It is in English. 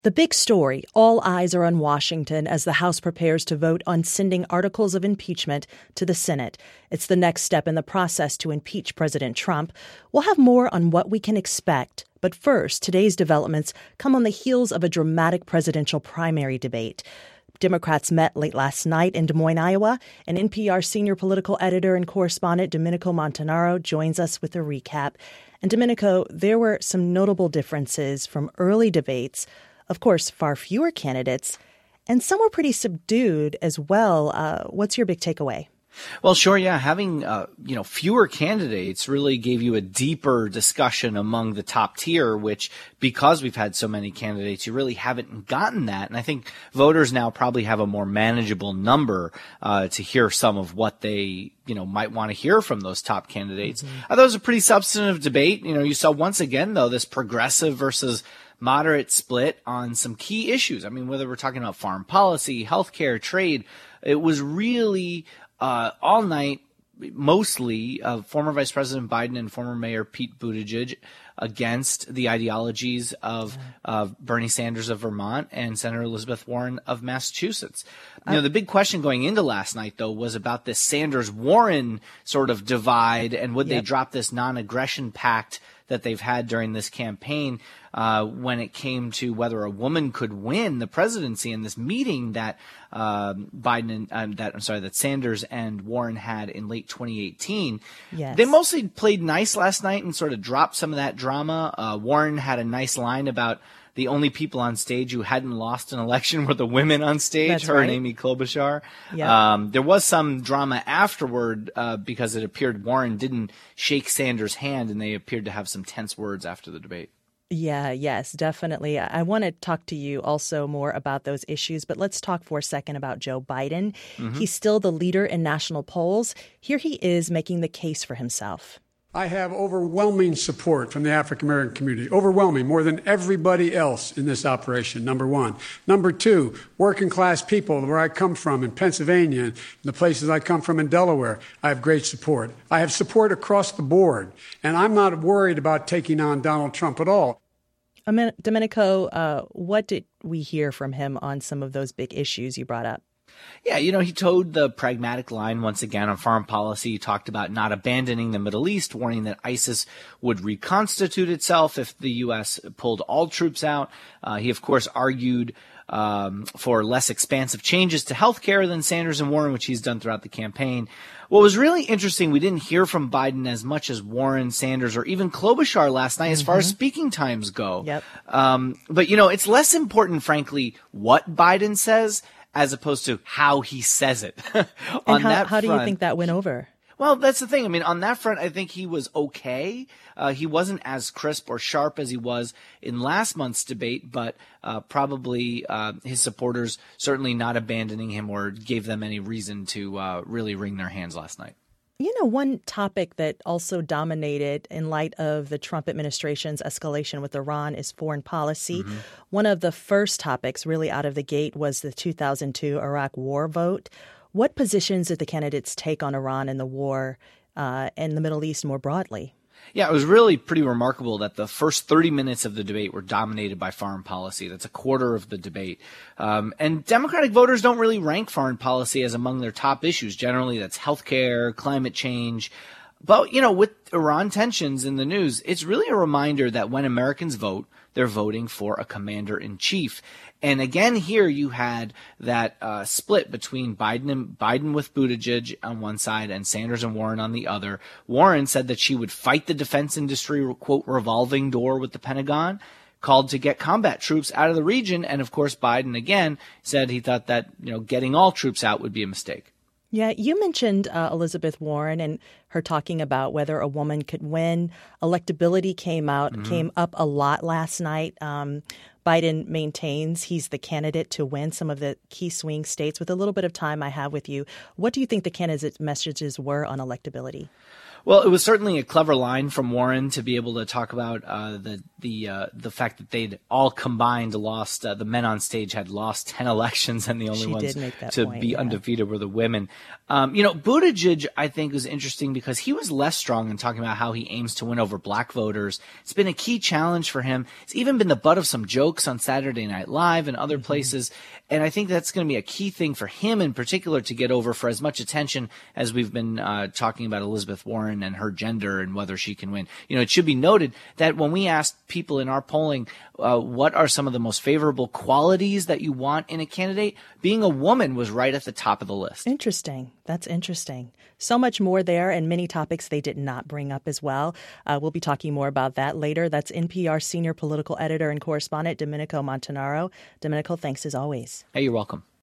The big story, all eyes are on Washington as the House prepares to vote on sending articles of impeachment to the Senate. It's the next step in the process to impeach President Trump. We'll have more on what we can expect. But first, today's developments come on the heels of a dramatic presidential primary debate. Democrats met late last night in Des Moines, Iowa, and NPR senior political editor and correspondent Domenico Montanaro joins us with a recap. And Domenico, there were some notable differences from early debates. Of course, far fewer candidates, and some were pretty subdued as well. What's your big takeaway? Well, sure, yeah. Having, fewer candidates really gave you a deeper discussion among the top tier, which, because we've had so many candidates, you really haven't gotten that. And I think voters now probably have a more manageable number to hear some of what they, might want to hear from those top candidates. I thought it was a pretty substantive debate. You saw once again, though, this progressive versus moderate split on some key issues. I mean, whether we're talking about foreign policy, healthcare, trade, it was really all night, mostly former Vice President Biden and former Mayor Pete Buttigieg against the ideologies of Bernie Sanders of Vermont and Senator Elizabeth Warren of Massachusetts. The big question going into last night, though, was about this Sanders-Warren sort of divide and would they drop this non-aggression pact that they've had during this campaign when it came to whether a woman could win the presidency. In this meeting that that Sanders and Warren had in late 2018. Yes. They mostly played nice last night and sort of dropped some of that drama. Warren had a nice line about the only people on stage who hadn't lost an election were the women on stage, That's her right. and Amy Klobuchar. Yep. There was some drama afterward because it appeared Warren didn't shake Sanders' hand, and they appeared to have some tense words after the debate. Yes, definitely. I want to talk to you also more about those issues, but let's talk for a second about Joe Biden. Mm-hmm. He's still the leader in national polls. Here he is making the case for himself. I have overwhelming support from the African American community, overwhelming, more than everybody else in this operation, number one. Number two, working class people where I come from in Pennsylvania and the places I come from in Delaware, I have great support. I have support across the board, and I'm not worried about taking on Donald Trump at all. Domenico, what did we hear from him on some of those big issues you brought up? Yeah, he towed the pragmatic line once again on foreign policy. He talked about not abandoning the Middle East, warning that ISIS would reconstitute itself if the U.S. pulled all troops out. He, of course, argued for less expansive changes to health care than Sanders and Warren, which he's done throughout the campaign. What was really interesting, we didn't hear from Biden as much as Warren, Sanders, or even Klobuchar last night as far as speaking times go. Yep. But, it's less important, frankly, what Biden says as opposed to how he says it. And how do you think that went over? Well, that's the thing. I mean, on that front, I think he was okay. He wasn't as crisp or sharp as he was in last month's debate, but probably his supporters certainly not abandoning him or gave them any reason to really wring their hands last night. One topic that also dominated in light of the Trump administration's escalation with Iran is foreign policy. Mm-hmm. One of the first topics really out of the gate was the 2002 Iraq war vote. What positions did the candidates take on Iran and the war and the Middle East more broadly? Yeah, it was really pretty remarkable that the first 30 minutes of the debate were dominated by foreign policy. That's a quarter of the debate. And Democratic voters don't really rank foreign policy as among their top issues. Generally, that's healthcare, climate change. But, with Iran tensions in the news, it's really a reminder that when Americans vote, they're voting for a commander-in-chief. And again, here you had that split between Biden with Buttigieg on one side and Sanders and Warren on the other. Warren said that she would fight the defense industry, quote, revolving door with the Pentagon, called to get combat troops out of the region. And of course, Biden again said he thought that, getting all troops out would be a mistake. Yeah, you mentioned Elizabeth Warren and her talking about whether a woman could win. Electability came up a lot last night. Biden maintains he's the candidate to win some of the key swing states. With a little bit of time I have with you, what do you think the candidates' messages were on electability? Well, it was certainly a clever line from Warren to be able to talk about the fact that they'd all combined lost. The men on stage had lost 10 elections, and the only ones to be undefeated were the women. Buttigieg, I think, was interesting because he was less strong in talking about how he aims to win over black voters. It's been a key challenge for him. It's even been the butt of some jokes on Saturday Night Live and other places. And I think that's going to be a key thing for him in particular to get over for as much attention as we've been talking about Elizabeth Warren and her gender and whether she can win. It should be noted that when we asked people in our polling what are some of the most favorable qualities that you want in a candidate, being a woman was right at the top of the list. Interesting. That's interesting. So much more there and many topics they did not bring up as well. We'll be talking more about that later. That's NPR senior political editor and correspondent Domenico Montanaro. Domenico, thanks as always. Hey, you're welcome.